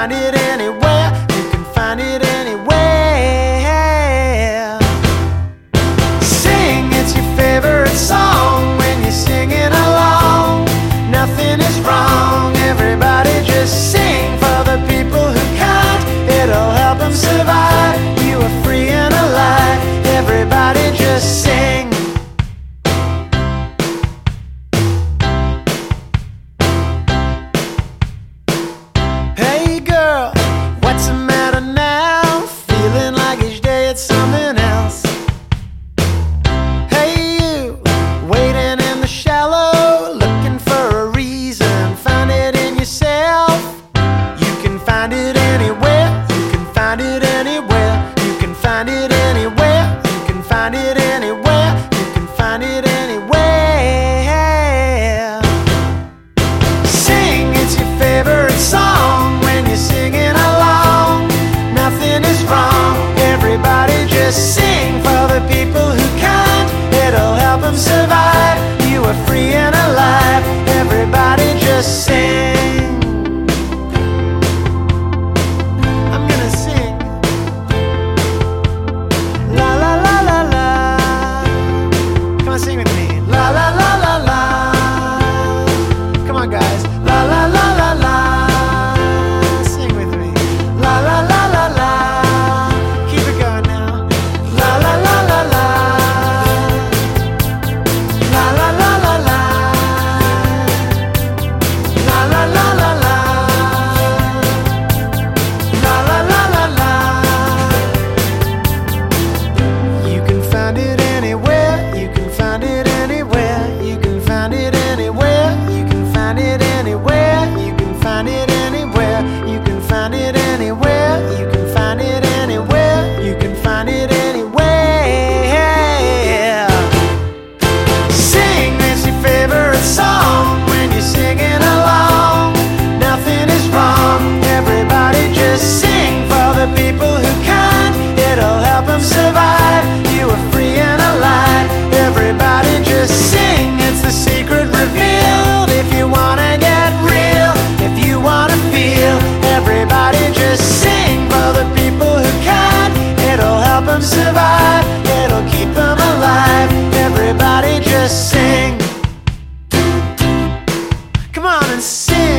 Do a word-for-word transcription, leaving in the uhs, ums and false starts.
find it anywhere. You can find it anywhere. Sing, it's your favorite song when you're singing along. Nothing is wrong, everybody just sing. For the people who can't, it'll help them survive. You are free and alive, everybody just sing. Hey girl, what's the matter now? Feeling like each day it's something else. Hey you, waiting in the shallow, looking for a reason. Find it in yourself. You can find it anywhere. You can find it anywhere. You can find it anywhere. You can find it anywhere. You can find it anywhere. Sing, it's your favorite song when you're singing along. Nothing is wrong, everybody just sing. For the people who can't, it'll help them survive. You are free and alive, everybody just sing. I'm gonna sing. La la la la la. Come on, sing with me. La la la la la. Come on, guys. La la la la la. Sing with me. La la la la la. Keep it going now. La la la la la. La la la la la. La la la la la. La la la la la. You can find it anywhere. You can find it anywhere. You can find it anywhere. You can find it anywhere. You can find it anywhere. You can find it anywhere. You can find it anywhere. You can find it anywhere. Sing, it's your favorite song when you're singing along. Nothing is wrong, everybody just sing. For the people who can't, it'll help them survive. You are free and alive, everybody just sing. It's the secret revealed. If you wanna get real, if you wanna feel, everybody just sing. For the people who can't, it'll help them survive. It'll keep them alive, everybody just sing. Come on and sing.